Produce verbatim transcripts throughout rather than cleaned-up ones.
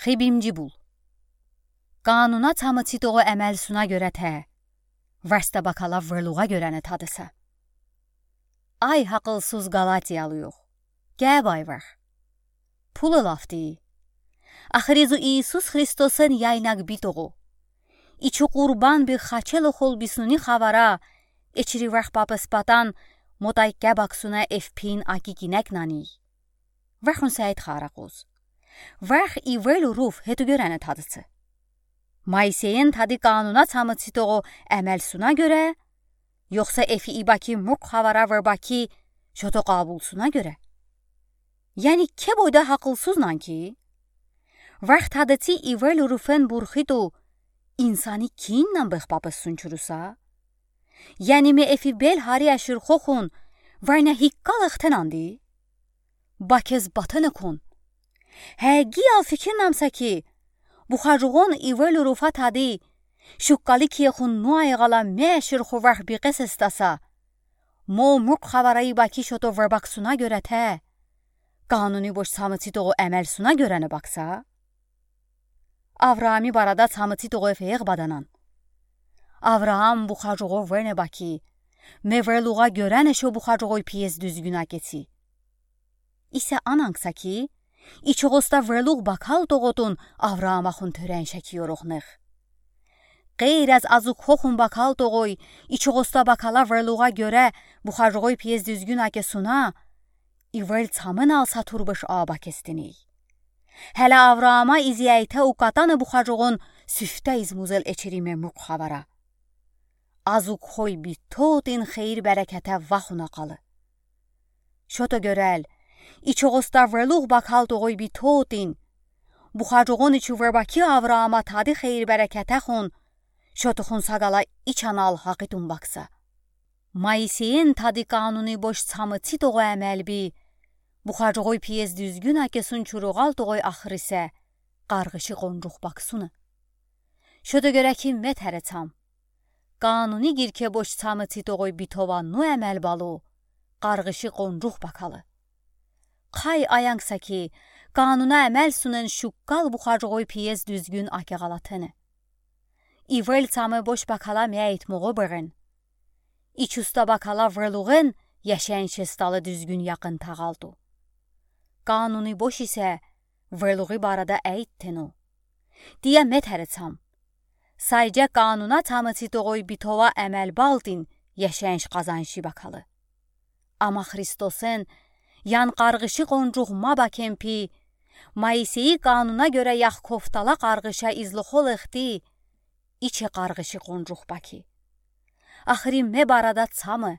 Xibimci bul. Qanuna çamıçı doğu əməl suna görə tə, vərstə bakala vırluğa görəni tadısa. Ay haqılsız Galatiyalı yox, gəb ay var. Pulu lafdi. Axirizu İisus Xristosun yaynaq bitoğu. İçi qurban bir xaçelo xol bisuni xavara, eçiri vaxt babıspatan, moday gəbaksuna efpin aki ginek nani. Vaxun səyid xaraqoz. Vax ivel ruf hetu görəni tadısı. Mayseyin tadı qanuna çamıçı doğu əməl suna görə, yoxsa efi ibaki murq xavara vırbaki şoto qabulsuna görə. Yəni ke boyda haqılsızla ki, vaxt tadıcı ivel rufun burxidu, insani kinlə bəxbabısın çürüsa, yəni me efi bel hari əşir xoxun, varna hiqqalıqtən andi, bakez batını kon. Həqi al fikir namsa ki, buxarğun ivel rufa tadı, şuqqalı ki xun nuayğala məşir xuvaq bir qes istasa, mo murq xavarayı baki şoto vırbaksuna görə tə, qanuni boş çamıçı doğu əməl suna görəni baksa, Avrami barada çamıçı doğu feyq badanan. Avram buxarğu verne baki, mevrluğa görən şo buxarğu piyez düzgün aketi. İsə anangsa ki, İçoğusta vrluq bakal doğudun Avrama xun törən şəki yoruqnıq. Qeyr az azıq xoxun bakal doğuy, İçoğusta bakala vrluğa görə buxarğu piyez düzgün akesuna, İvel çamın alsa turbuş aba kestini. Hələ Avrama iziyəytə uqatanı buxarğun süftə izmuzel eçirime murq xavara. Azıq xoy bitodin xeyir bərəkətə vaxuna qalı. Şoto görəl, İçoğusta vrluq bakal doğuy bitodin, buxarğun içi vrbaki Avrama tadı xeyir bərəkətə xun, şoto xun sagala içanal haqidun baksa. Mayseyin tadı qanuni boş çamıçı doğu əməlbi, buxarğu piyez düzgün akesun çuruğal doğuy axirisə, qarğışı qonruq baksunu. Şoto görə ki mətərə çam, qanuni girke boş çamıçı doğuy bitovannu əməl balu, qarğışı qonruq bakalı. Qay ayangsa ki, qanuna əməl sunun şuqqal buxarğu piyez düzgün akəğalatını. İvel çamı boş bakala məyitmoğu bığın. İç usta bakala vrluğun yaşayan şestalı düzgün yaxın tağaldu. Qanuni boş isə vrluğu barada əyittinu. Diyə mətəri çam. Sayca qanuna çamıçı doğuy bitova əməl baldin yaşayanş qazanşı bakalı. Ama Xristosun yan qarğışı qoncuq maba kempi, Mayseyi qanuna görə yax koftala qarğışa izlixol ixti, içe qarğışı qoncuq baki. Axiri me barada çamı,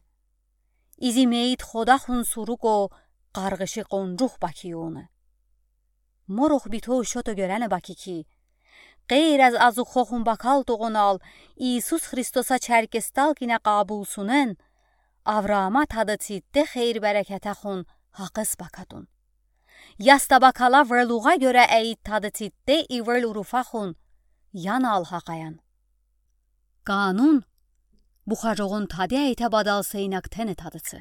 izi meyit xoda xun suruqo qarğışı qoncuq baki onu. Moruq bito şoto görəni baki ki, qeyr az azıq xoxun bakal doğunal, İisus Xristosa çərkestal kinə qabulsunun, Avrama tadı çiddə xeyir bərəkətə xun, haqız bakadun. Yasta bakala vrluğa görə əyid tadı çiddə ivel urufa xun, yan al haqayan. Qanun, buxarğun tadı əyitə badal seynaq təni tadısı.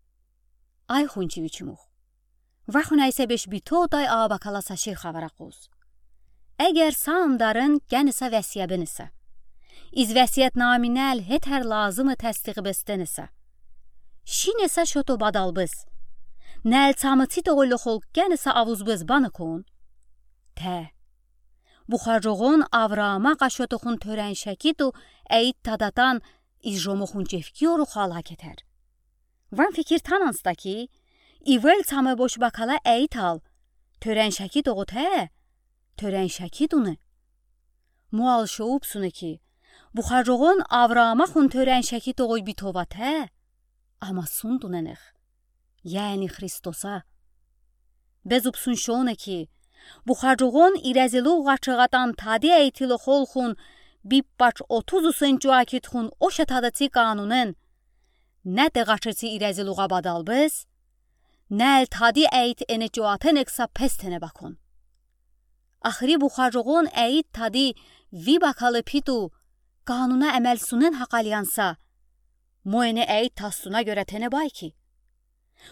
Ay xunçi biçimuq. Vaxun əysə beş bito day ağa bakala saşir xavaraqoz. Əgər saamdarın gənisə vəsiyyəbinisə, iz vəsiyyət naminəl hetər lazımı təsdiq bestenisə, şinesə şoto badalbız, nəl çamıçı doğulu xol gənisə avuzbız banı kon, tə. Buxarğun Avrama qaşotuxun törən şəkidu əyid tadatan izjomuxun cefki yoru xala ketər. Van fikir tanansda ki, İvel çamı boş bakala əyid al, törən şəki doğu tə, törən şəki dunu. Mual şoupsunu ki, buxarğun Avrama xun törən şəki doğu bitova tə, ama sundunenıq, yəni Xristosa. Bezupsun şonu ki, buxarğun irəziluq qaçığatan tadı əytili xolxun, bib baç otuz usun cuakitxun o şatadıcı qanunun, nə də qaçıcı irəziluğa badalbız, nəl tadı əyit ene cuatın eksa pestene bakun. Axiri buxarğun əyit tadı vi bakalı pidu, qanuna əməl sunun haqalyansa, moene əyit tasuna görə tene bay ki.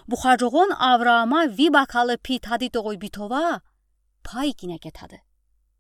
Buxarğun Avrama vi bakalı pi tadı doğuy bitova, pay ginə getadı.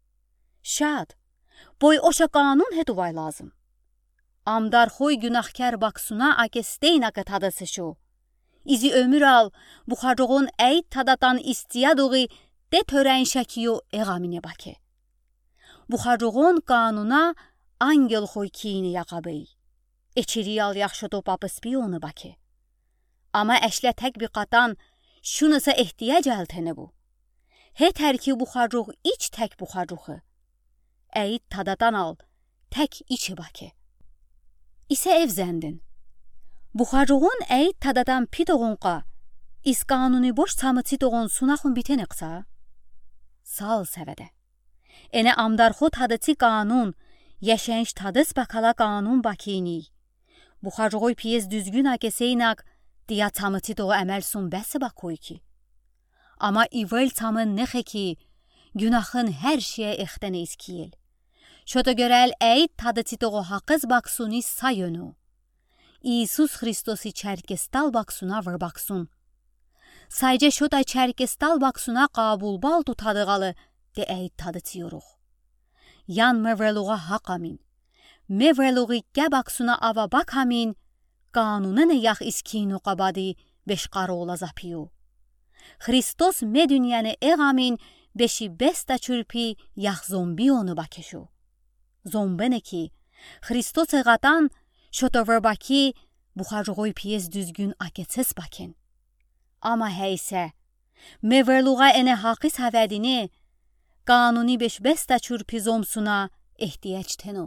Şad, boy oşa qanun hedu vay lazım. Amdar xoy günahkar baksuna akesteyn akı tadası şu. İzi ömür al, buxarcoğun əyid tadatan istiyadığı de törən şəkiyo eğamine bakı. Buxarcoğun qanuna angel xoy kiyini yaqabey. Eçiri al yaxşı topapı spiyonu bakı. Ama əşlə təkbiqatan şunısa ehtiyac əltəni bu. Hetər ki buxarcoğ iç tək buxarcoğu. Əyid tadatan al, tək içi bakı. İsə ev zəndin. Buxarcoğun əyid tadatan pidoğunqa, is qanuni boş samıtı doğun sunaxun bitən iqsa. Sal səvədə. Ene amdarxo tadıtı qanun, yeşenş tadıs bakala qanun bakini. Buxarcoğu piyez düzgün akeseynak, diya samıtı doğu əməl sun bəsi bakoy ki. Ama ivel tamın nexe ki, günahın hər şeye extene iskiyel. Şoto görel əyid tadıtı doğu haqız baksuni sayonu. İsus Hristosi çerkestal baksuna vır baksun. Sayca şota çerkestal baksuna qabul bal tutadıqalı de əyid tadıtıyoruq. Yan mevreluğa haq amin. Mevreluğu gə baksuna ava bak amin. Qanuna ne yax iskinu qabadi beşqarı ola zapiyo. Hristos me dünyanı eğamin beşi besta çürpi yax zombi onu bakışu. Zombene ki Hristos eğatan şotover baki buxarcoğu piyez düzgün aketses bakın. Ama heyse meverluğa ene haqis havədini qanuni beş besta çürpi zomsuna ehtiyac teno.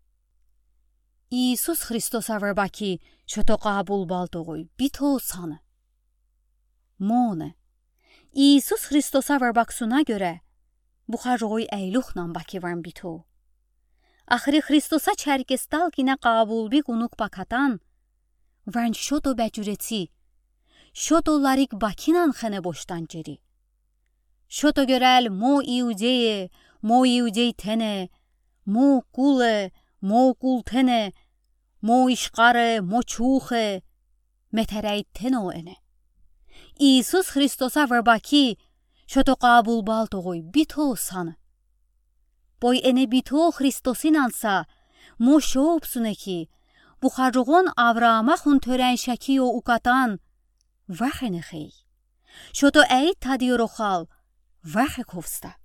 İsus Hristosa ver baki şoto qabul baltoğuy bito sanı. Mone. İsus Hristosa ver baksuna göre buxarcoğu eyluxnan baki varm bito. Axırı Hristosa çerkestal kine qabul bi qunuk bakatan varn şoto bəcüreti şoto larik bakinan xene boştan ceri. Şoto görel mo iudeye, mo iudey tene, mo kule, mo kul tene, mo işqare, mo çuxe, meterey teno ene. İsus Hristosa ver baki şoto qabul baltoğuy bito sanı. Boy ene bito Hristosin ansa, mo şoopsune ki, buxarcoğun Avrahama xun törən şəki o uqatan, vaxene xey. Şoto əyid tadiyo roxal, vaxe kovsta.